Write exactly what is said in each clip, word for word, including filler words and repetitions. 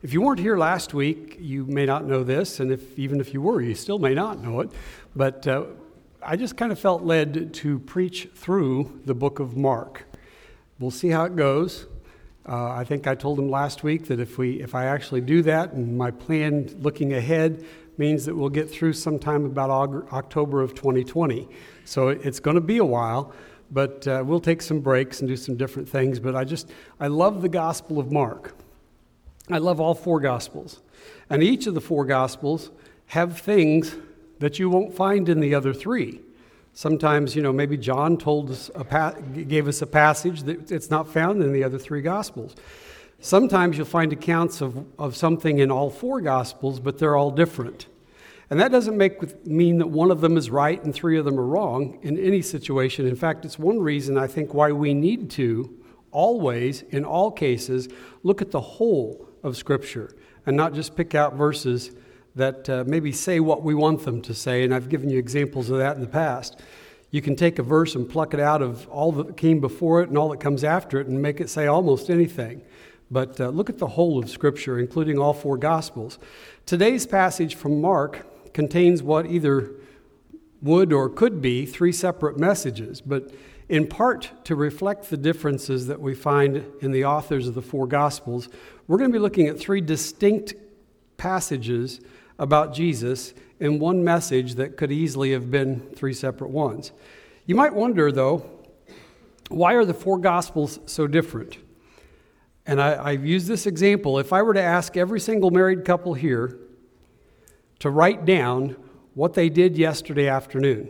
If you weren't here last week, you may not know this, and if even if you were, you still may not know it. But uh, I just kind of felt led to preach through the book of Mark. We'll see how it goes. Uh, I think I told him last week that if we, if I actually do that, and my plan looking ahead means that we'll get through sometime about October of twenty twenty. So it's going to be a while, but uh, we'll take some breaks and do some different things. But I just, I love the Gospel of Mark. I love all four Gospels. And each of the four Gospels have things that you won't find in the other three. Sometimes, you know, maybe John told us a pa- gave us a passage that it's not found in the other three Gospels. Sometimes you'll find accounts of, of something in all four Gospels, but they're all different. And that doesn't make mean that one of them is right and three of them are wrong in any situation. In fact, it's one reason I think why we need to always, in all cases, look at the whole of Scripture and not just pick out verses that uh, maybe say what we want them to say, and I've given you examples of that in the past. You can take a verse and pluck it out of all that came before it and all that comes after it and make it say almost anything. But uh, look at the whole of Scripture, including all four Gospels. Today's passage from Mark contains what either would or could be three separate messages, but in part to reflect the differences that we find in the authors of the four Gospels, we're going to be looking at three distinct passages about Jesus in one message that could easily have been three separate ones. You might wonder, though, why are the four Gospels so different? And I, I've used this example. If I were to ask every single married couple here to write down what they did yesterday afternoon,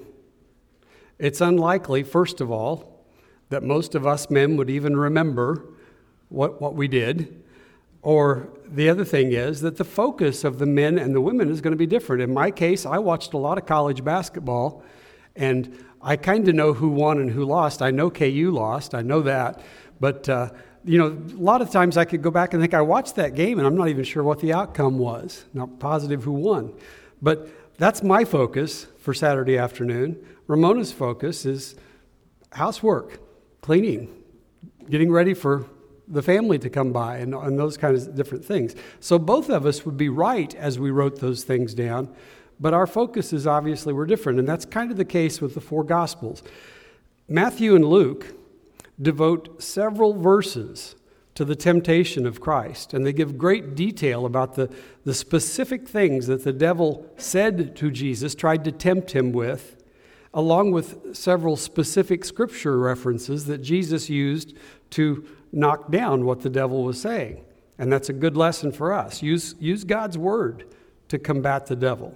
it's unlikely, first of all, that most of us men would even remember what, what we did. Or the other thing is that the focus of the men and the women is going to be different. In my case, I watched a lot of college basketball, and I kind of know who won and who lost. I know K U lost, I know that. But, uh, you know, a lot of times I could go back and think I watched that game, and I'm not even sure what the outcome was. Not positive who won. But that's my focus for Saturday afternoon. Ramona's focus is housework, cleaning, getting ready for the family to come by, and, and those kinds of different things. So both of us would be right as we wrote those things down, but our focuses obviously were different, and that's kind of the case with the four Gospels. Matthew and Luke devote several verses to the temptation of Christ, and they give great detail about the, the specific things that the devil said to Jesus, tried to tempt him with, along with several specific scripture references that Jesus used to knock down what the devil was saying. And that's a good lesson for us. Use, use God's word to combat the devil.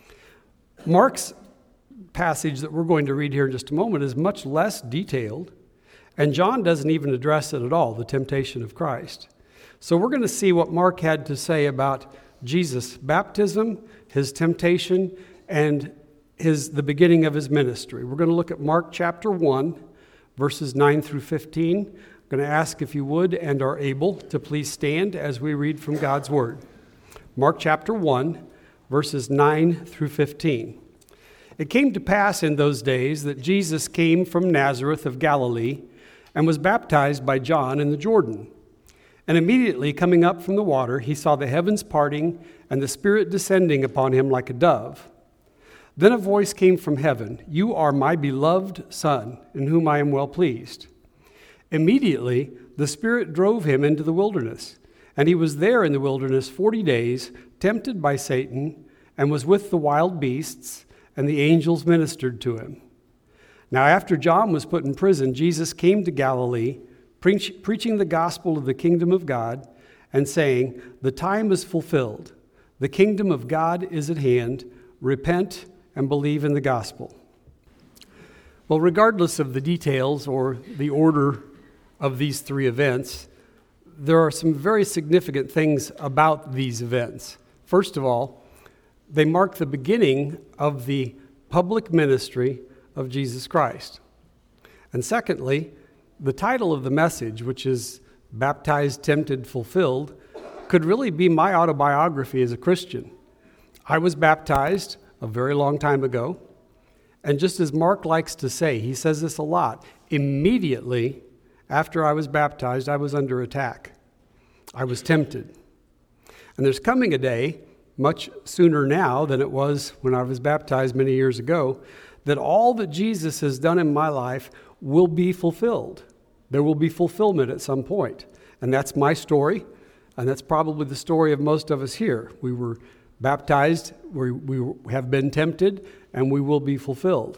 Mark's passage that we're going to read here in just a moment is much less detailed, and John doesn't even address it at all, the temptation of Christ. So we're going to see what Mark had to say about Jesus' baptism, his temptation, and his the beginning of his ministry. We're going to look at Mark chapter one, verses nine through fifteen. I'm going to ask if you would and are able to please stand as we read from God's Word. Mark chapter one, verses nine through fifteen. It came to pass in those days that Jesus came from Nazareth of Galilee and was baptized by John in the Jordan. And immediately coming up from the water, he saw the heavens parting and the Spirit descending upon him like a dove. Then a voice came from heaven, "You are my beloved Son, in whom I am well pleased." Immediately the Spirit drove him into the wilderness, and he was there in the wilderness forty days, tempted by Satan, and was with the wild beasts, and the angels ministered to him. Now after John was put in prison, Jesus came to Galilee, preach, preaching the gospel of the kingdom of God, and saying, "The time is fulfilled. The kingdom of God is at hand. Repent and believe in the gospel." Well, regardless of the details or the order of these three events, there are some very significant things about these events. First of all, they mark the beginning of the public ministry of Jesus Christ. And secondly, the title of the message, which is Baptized, Tempted, Fulfilled, could really be my autobiography as a Christian. I was baptized a very long time ago, and just as Mark likes to say, he says this a lot, immediately after I was baptized, I was under attack. I was tempted. And there's coming a day, much sooner now than it was when I was baptized many years ago, that all that Jesus has done in my life will be fulfilled. There will be fulfillment at some point. And that's my story, and that's probably the story of most of us here. We were baptized, we, we have been tempted, and we will be fulfilled.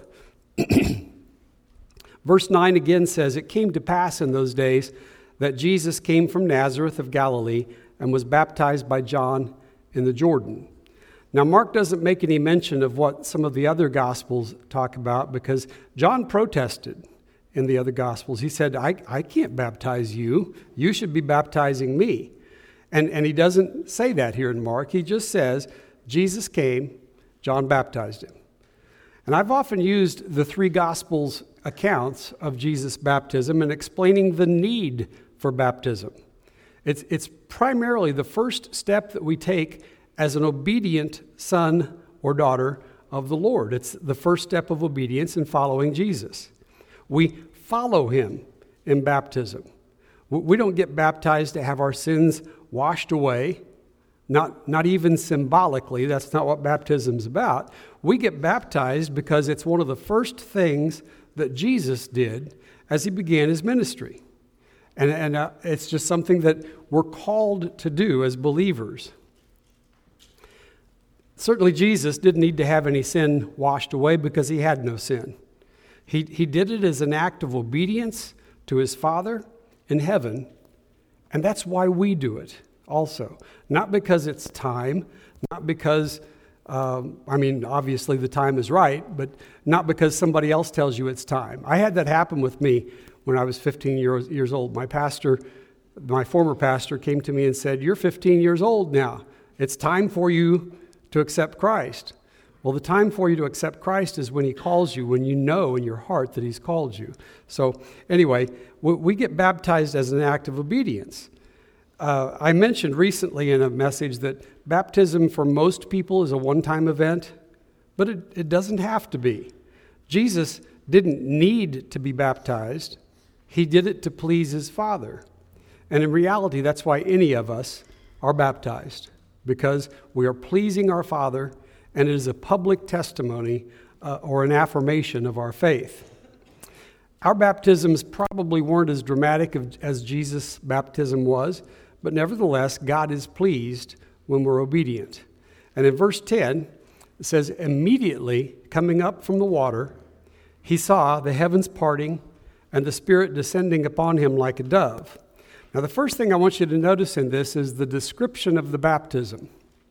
Verse nine again says, "It came to pass in those days that Jesus came from Nazareth of Galilee and was baptized by John in the Jordan." Now, Mark doesn't make any mention of what some of the other Gospels talk about because John protested in the other Gospels. He said, I, I can't baptize you. You should be baptizing me. And, and he doesn't say that here in Mark. He just says, Jesus came, John baptized him. And I've often used the three Gospels' accounts of Jesus' baptism in explaining the need for baptism. It's, it's primarily the first step that we take as an obedient son or daughter of the Lord. It's the first step of obedience in following Jesus. We follow him in baptism. We don't get baptized to have our sins washed away, not, not even symbolically. That's not what baptism's about. We get baptized because it's one of the first things that Jesus did as he began his ministry. And, and uh, it's just something that we're called to do as believers. Certainly Jesus didn't need to have any sin washed away because he had no sin. He, he did it as an act of obedience to his Father in heaven, and that's why we do it also. Not because it's time, not because, um, I mean, obviously the time is right, but not because somebody else tells you it's time. I had that happen with me when I was fifteen years, years old. My pastor, my former pastor, came to me and said, "You're fifteen years old now. It's time for you to accept Christ." Well, the time for you to accept Christ is when he calls you, when you know in your heart that he's called you. So anyway, we get baptized as an act of obedience. Uh, I mentioned recently in a message that baptism for most people is a one-time event, but it, it doesn't have to be. Jesus didn't need to be baptized. He did it to please his Father. And in reality, that's why any of us are baptized, because we are pleasing our Father, and it is a public testimony uh, or an affirmation of our faith. Our baptisms probably weren't as dramatic as Jesus' baptism was, but nevertheless, God is pleased when we're obedient. And in verse ten, it says, "Immediately coming up from the water, he saw the heavens parting and the Spirit descending upon him like a dove." Now, the first thing I want you to notice in this is the description of the baptism.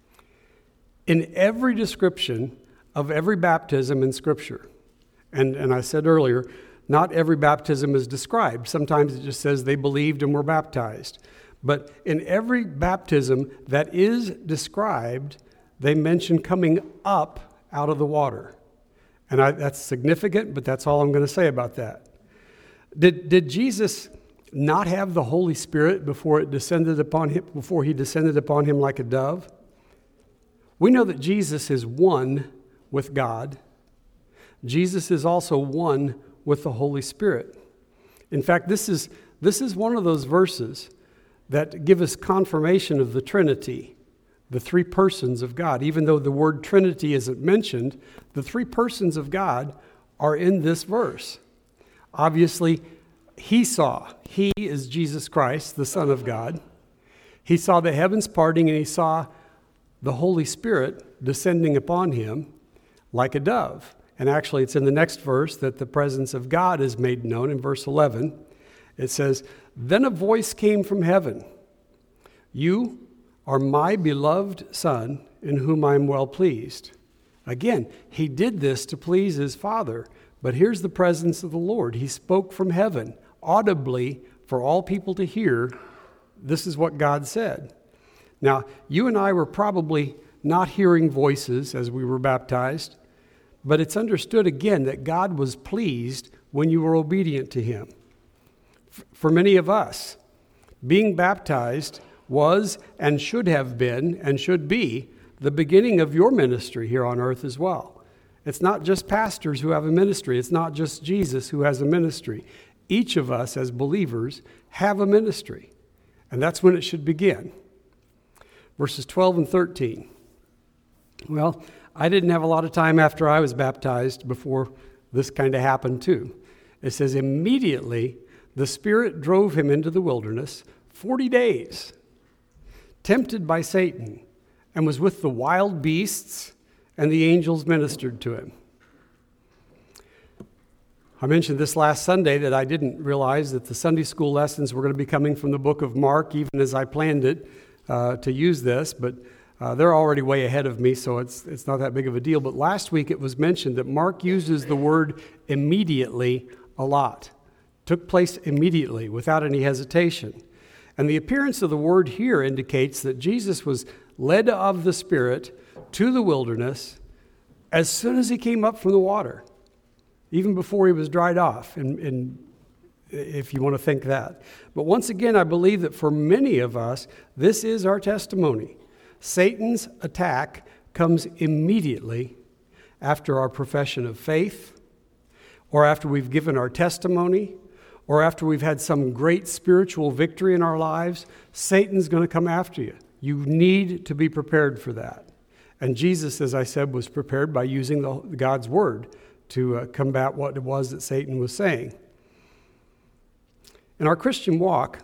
In every description of every baptism in Scripture, and, and I said earlier, not every baptism is described. Sometimes it just says they believed and were baptized. But in every baptism that is described, they mention coming up out of the water. And I, that's significant, but that's all I'm going to say about that. Did, did Jesus not have the Holy Spirit before it descended upon him, before he descended upon him like a dove? We know that Jesus is one with God. Jesus is also one with the Holy Spirit. In fact, this is, this is one of those verses that give us confirmation of the Trinity, the three persons of God. Even though the word Trinity isn't mentioned, the three persons of God are in this verse. Obviously, he saw, he is Jesus Christ, the Son of God. He saw the heavens parting, and he saw the Holy Spirit descending upon him like a dove. And actually, it's in the next verse that the presence of God is made known. In verse eleven, it says, "Then a voice came from heaven. You are my beloved Son, in whom I am well pleased." Again, he did this to please his Father. But here's the presence of the Lord. He spoke from heaven, audibly, for all people to hear. This is what God said. Now, you and I were probably not hearing voices as we were baptized, but it's understood again that God was pleased when you were obedient to him. For many of us, being baptized was and should have been and should be the beginning of your ministry here on earth as well. It's not just pastors who have a ministry. It's not just Jesus who has a ministry. Each of us as believers have a ministry, and that's when it should begin. verses twelve and thirteen. Well, I didn't have a lot of time after I was baptized before this kind of happened too. It says, immediately the Spirit drove him into the wilderness forty days, tempted by Satan, and was with the wild beasts, and the angels ministered to him. I mentioned this last Sunday that I didn't realize that the Sunday school lessons were going to be coming from the book of Mark, even as I planned it uh, to use this, but uh, they're already way ahead of me, so it's it's not that big of a deal. But last week it was mentioned that Mark uses the word immediately a lot. Took place immediately, without any hesitation. And the appearance of the word here indicates that Jesus was led of the Spirit to the wilderness as soon as he came up from the water, even before he was dried off, and, and if you want to think that. But once again, I believe that for many of us, this is our testimony. Satan's attack comes immediately after our profession of faith, or after we've given our testimony, or after we've had some great spiritual victory in our lives. Satan's going to come after you. You need to be prepared for that. And Jesus, as I said, was prepared by using the, God's word to uh, combat what it was that Satan was saying. In our Christian walk,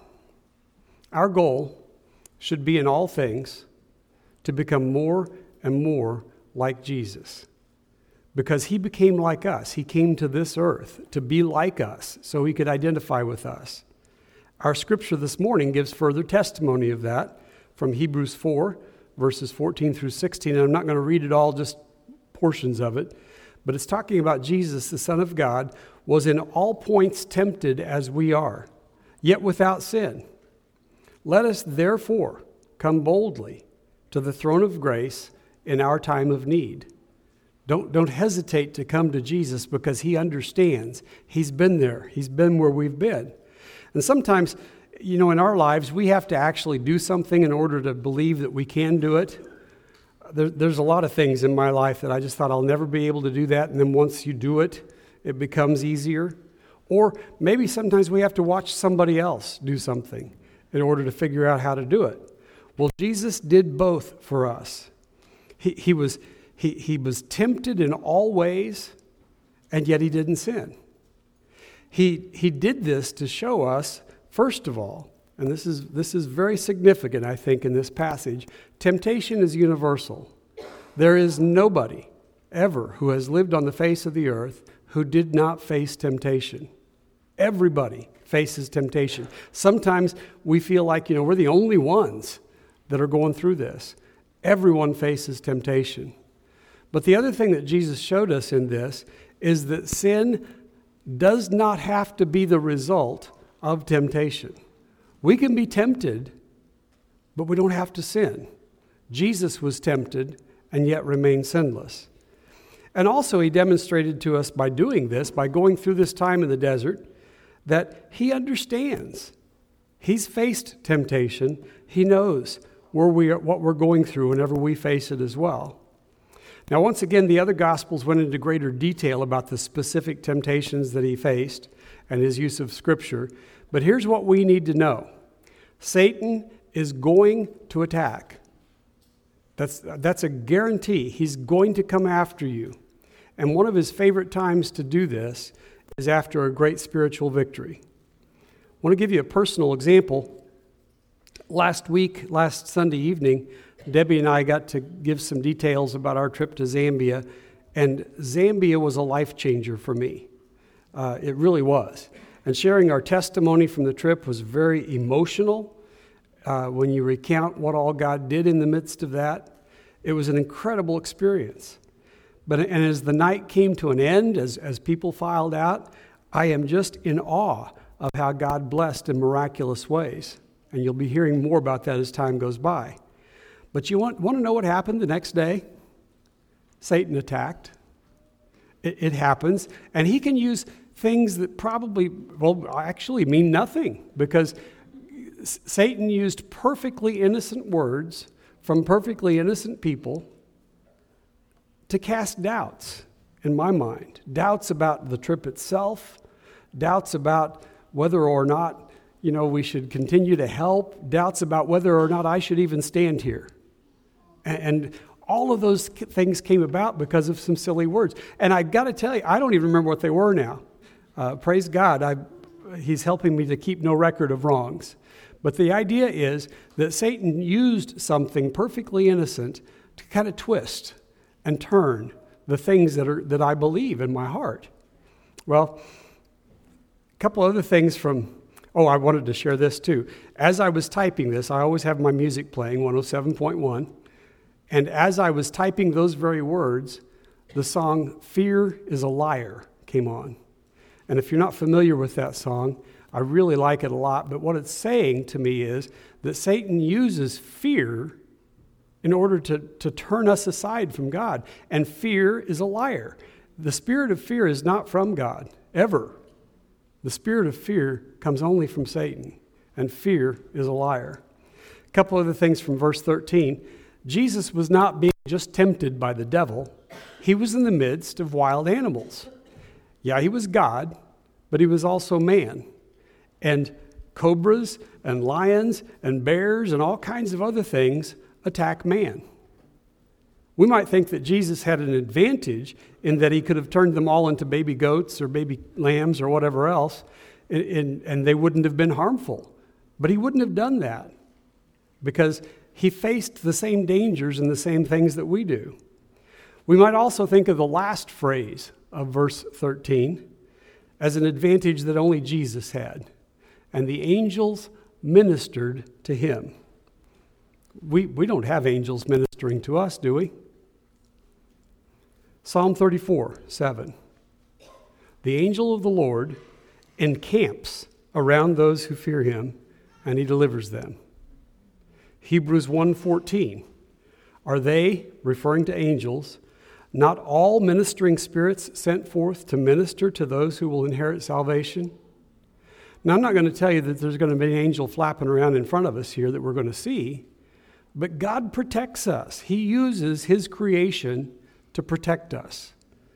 our goal should be in all things to become more and more like Jesus. Because he became like us. He came to this earth to be like us so he could identify with us. Our scripture this morning gives further testimony of that from Hebrews four, verses fourteen through sixteen. And I'm not going to read it all, just portions of it. But it's talking about Jesus, the Son of God, was in all points tempted as we are, yet without sin. Let us therefore come boldly to the throne of grace in our time of need. Don't, don't hesitate to come to Jesus because he understands. He's been there. He's been where we've been. And sometimes, you know, in our lives, we have to actually do something in order to believe that we can do it. There, there's a lot of things in my life that I just thought I'll never be able to do that. And then once you do it, it becomes easier. Or maybe sometimes we have to watch somebody else do something in order to figure out how to do it. Well, Jesus did both for us. He, he was... He, he was tempted in all ways, and yet he didn't sin. He, he did this to show us, first of all, and this is, this is very significant, I think, in this passage, temptation is universal. There is nobody ever who has lived on the face of the earth who did not face temptation. Everybody faces temptation. Sometimes we feel like, you know, we're the only ones that are going through this. Everyone faces temptation. But the other thing that Jesus showed us in this is that sin does not have to be the result of temptation. We can be tempted, but we don't have to sin. Jesus was tempted and yet remained sinless. And also he demonstrated to us by doing this, by going through this time in the desert, that he understands. He's faced temptation. He knows where we are, what we're going through whenever we face it as well. Now, once again, the other Gospels went into greater detail about the specific temptations that he faced and his use of Scripture. But here's what we need to know. Satan is going to attack. That's, that's a guarantee. He's going to come after you. And one of his favorite times to do this is after a great spiritual victory. I want to give you a personal example. Last week, last Sunday evening, Debbie and I got to give some details about our trip to Zambia, and Zambia was a life changer for me. Uh, it really was. And sharing our testimony from the trip was very emotional. Uh, when you recount what all God did in the midst of that, it was an incredible experience. But and as the night came to an end, as, as people filed out, I am just in awe of how God blessed in miraculous ways. And you'll be hearing more about that as time goes by. But you want, want to know what happened the next day? Satan attacked. It, it happens. And he can use things that probably, well, actually mean nothing. Because Satan used perfectly innocent words from perfectly innocent people to cast doubts in my mind. Doubts about the trip itself. Doubts about whether or not, you know, we should continue to help. Doubts about whether or not I should even stand here And all of those things came about because of some silly words. And I got to tell you, I don't even remember what they were now. Uh, praise God, I, he's helping me to keep no record of wrongs. But the idea is that Satan used something perfectly innocent to kind of twist and turn the things that are that I believe in my heart. Well, a couple other things from, oh, I wanted to share this too. As I was typing this, I always have my music playing, one oh seven point one. And as I was typing those very words, the song Fear is a Liar came on. And if you're not familiar with that song, I really like it a lot. But what it's saying to me is that Satan uses fear in order to, to turn us aside from God. And fear is a liar. The spirit of fear is not from God, ever. The spirit of fear comes only from Satan. And fear is a liar. A couple other things from verse thirteen. Jesus was not being just tempted by the devil. He was in the midst of wild animals. Yeah, he was God, but he was also man. And cobras and lions and bears and all kinds of other things attack man. We might think that Jesus had an advantage in that he could have turned them all into baby goats or baby lambs or whatever else, and, and they wouldn't have been harmful. But he wouldn't have done that because he faced the same dangers and the same things that we do. We might also think of the last phrase of verse thirteen as an advantage that only Jesus had. And the angels ministered to him. We, we don't have angels ministering to us, do we? Psalm thirty-four, seven. The angel of the Lord encamps around those who fear him, and he delivers them. Hebrews one fourteen. Are they, referring to angels, not all ministering spirits sent forth to minister to those who will inherit salvation? Now, I'm not going to tell you that there's going to be an angel flapping around in front of us here that we're going to see, but God protects us. He uses his creation to protect us.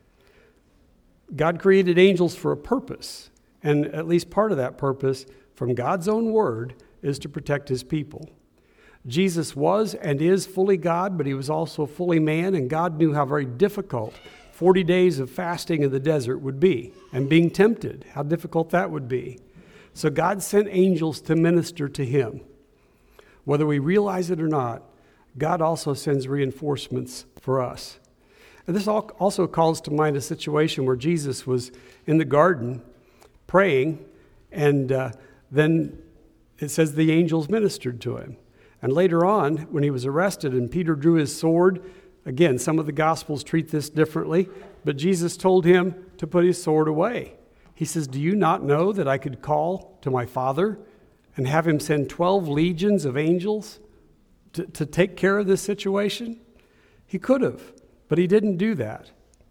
God created angels for a purpose, and at least part of that purpose, from God's own word, is to protect his people. Jesus was and is fully God, but he was also fully man, and God knew how very difficult forty days of fasting in the desert would be, and being tempted, how difficult that would be. So God sent angels to minister to him. Whether we realize it or not, God also sends reinforcements for us. And this also calls to mind a situation where Jesus was in the garden praying, and uh, then it says the angels ministered to him. And later on, when he was arrested and Peter drew his sword, again, some of the Gospels treat this differently, but Jesus told him to put his sword away. He says, do you not know that I could call to my Father and have him send twelve legions of angels to, to take care of this situation? He could have, but he didn't do that.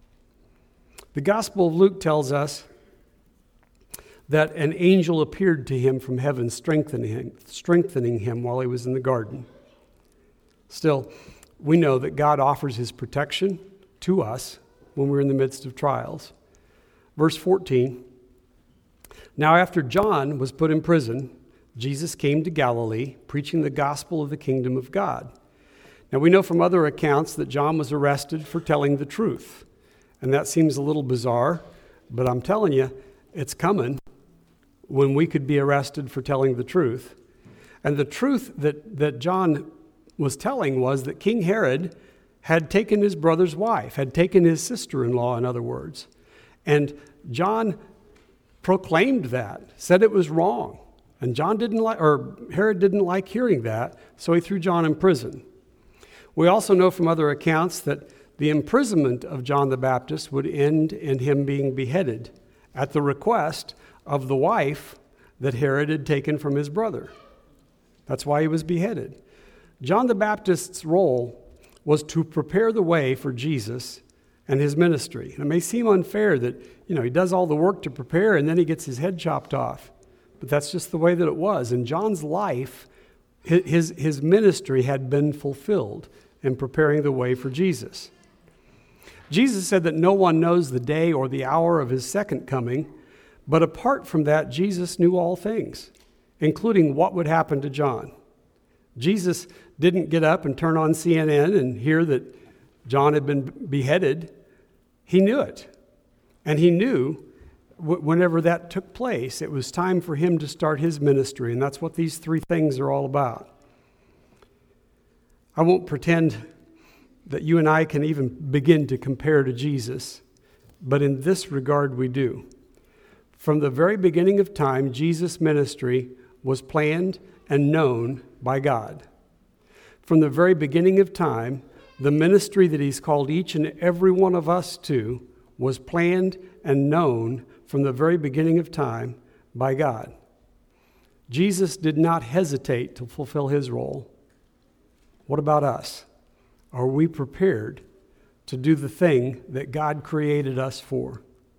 The Gospel of Luke tells us that an angel appeared to him from heaven, strengthening him, strengthening him while he was in the garden. Still, we know that God offers his protection to us when we're in the midst of trials. Verse fourteen, now after John was put in prison, Jesus came to Galilee, preaching the gospel of the kingdom of God. Now we know from other accounts that John was arrested for telling the truth. And that seems a little bizarre, but I'm telling you, it's coming when we could be arrested for telling the truth. And the truth that, that John was telling was that King Herod had taken his brother's wife, had taken his sister-in-law, in other words. And John proclaimed that, said it was wrong. And John didn't like, or Herod didn't like hearing that, so he threw John in prison. We also know from other accounts that the imprisonment of John the Baptist would end in him being beheaded at the request of the wife that Herod had taken from his brother. That's why he was beheaded. John the Baptist's role was to prepare the way for Jesus and his ministry. And it may seem unfair that, you know, he does all the work to prepare and then he gets his head chopped off. But that's just the way that it was. In John's life, his, his ministry had been fulfilled in preparing the way for Jesus. Jesus said that no one knows the day or the hour of his second coming, but apart from that, Jesus knew all things, including what would happen to John. Jesus didn't get up and turn on C N N and hear that John had been beheaded. He knew it. And he knew w- whenever that took place, it was time for him to start his ministry. And that's what these three things are all about. I won't pretend that you and I can even begin to compare to Jesus, but in this regard we do. From the very beginning of time, Jesus' ministry was planned and known by God. From the very beginning of time, the ministry that he's called each and every one of us to was planned and known from the very beginning of time by God. Jesus did not hesitate to fulfill his role. What about us? Are we prepared to do the thing that God created us for?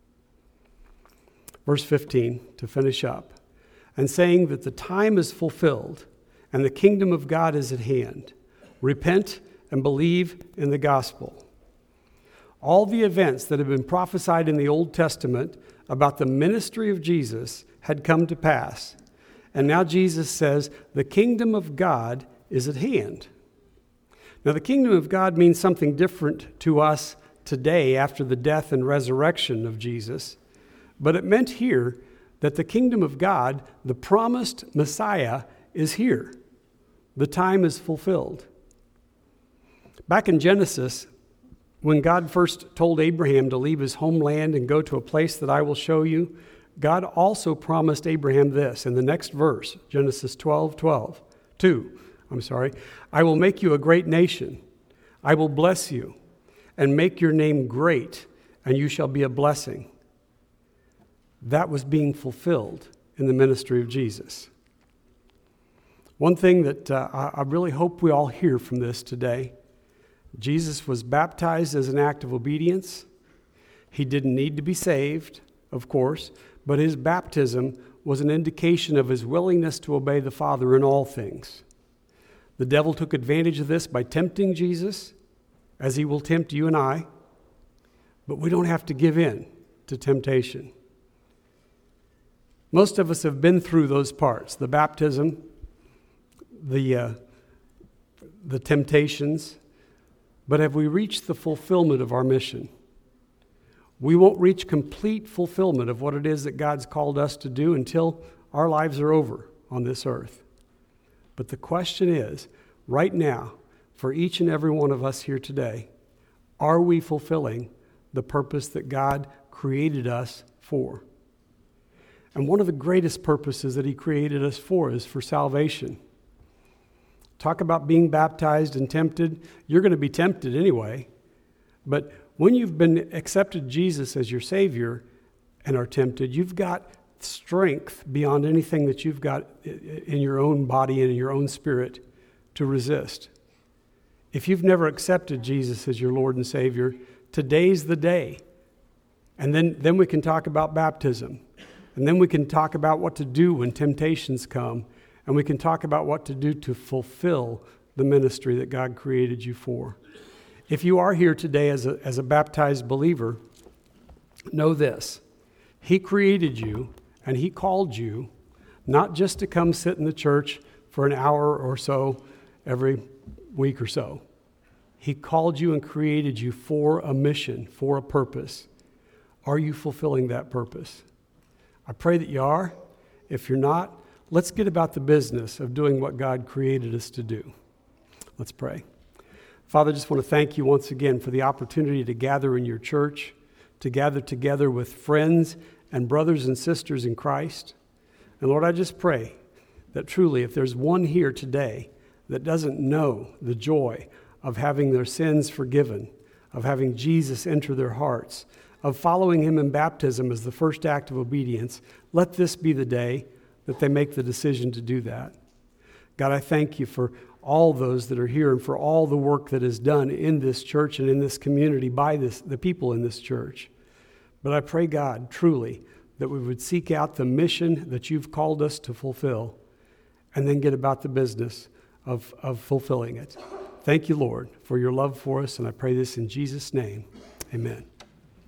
Verse fifteen, to finish up, and saying that the time is fulfilled and the kingdom of God is at hand. Repent and believe in the gospel. All the events that have been prophesied in the Old Testament about the ministry of Jesus had come to pass. And now Jesus says the kingdom of God is at hand. Now, the kingdom of God means something different to us today after the death and resurrection of Jesus. But it meant here that the kingdom of God, the promised Messiah, is here. The time is fulfilled. Back in Genesis, when God first told Abraham to leave his homeland and go to a place that I will show you, God also promised Abraham this in the next verse, Genesis twelve twelve, two. I'm sorry, I will make you a great nation. I will bless you and make your name great, and you shall be a blessing. That was being fulfilled in the ministry of Jesus. One thing that uh, I really hope we all hear from this today, Jesus was baptized as an act of obedience. He didn't need to be saved, of course, but his baptism was an indication of his willingness to obey the Father in all things. The devil took advantage of this by tempting Jesus, as he will tempt you and I, but we don't have to give in to temptation. Most of us have been through those parts, the baptism, the, uh, the temptations, but have we reached the fulfillment of our mission? We won't reach complete fulfillment of what it is that God's called us to do until our lives are over on this earth. But the question is, right now, for each and every one of us here today, are we fulfilling the purpose that God created us for? And one of the greatest purposes that he created us for is for salvation. Talk about being baptized and tempted. You're going to be tempted anyway. But when you've been accepted Jesus as your Savior and are tempted, you've got strength beyond anything that you've got in your own body and in your own spirit to resist. If you've never accepted Jesus as your Lord and Savior, today's the day. And then, then we can talk about baptism. And then we can talk about what to do when temptations come. And we can talk about what to do to fulfill the ministry that God created you for. If you are here today as a, as a baptized believer, know this. He created you and he called you not just to come sit in the church for an hour or so every week or so. He called you and created you for a mission, for a purpose. Are you fulfilling that purpose? I pray that you are. If you're not, let's get about the business of doing what God created us to do. Let's pray. Father, I just want to thank you once again for the opportunity to gather in your church, to gather together with friends and brothers and sisters in Christ. And Lord, I just pray that truly if there's one here today that doesn't know the joy of having their sins forgiven, of having Jesus enter their hearts, of following him in baptism as the first act of obedience, let this be the day that they make the decision to do that. God, I thank you for all those that are here and for all the work that is done in this church and in this community by this, the people in this church. But I pray, God, truly, that we would seek out the mission that you've called us to fulfill and then get about the business of, of fulfilling it. Thank you, Lord, for your love for us, and I pray this in Jesus' name. Amen.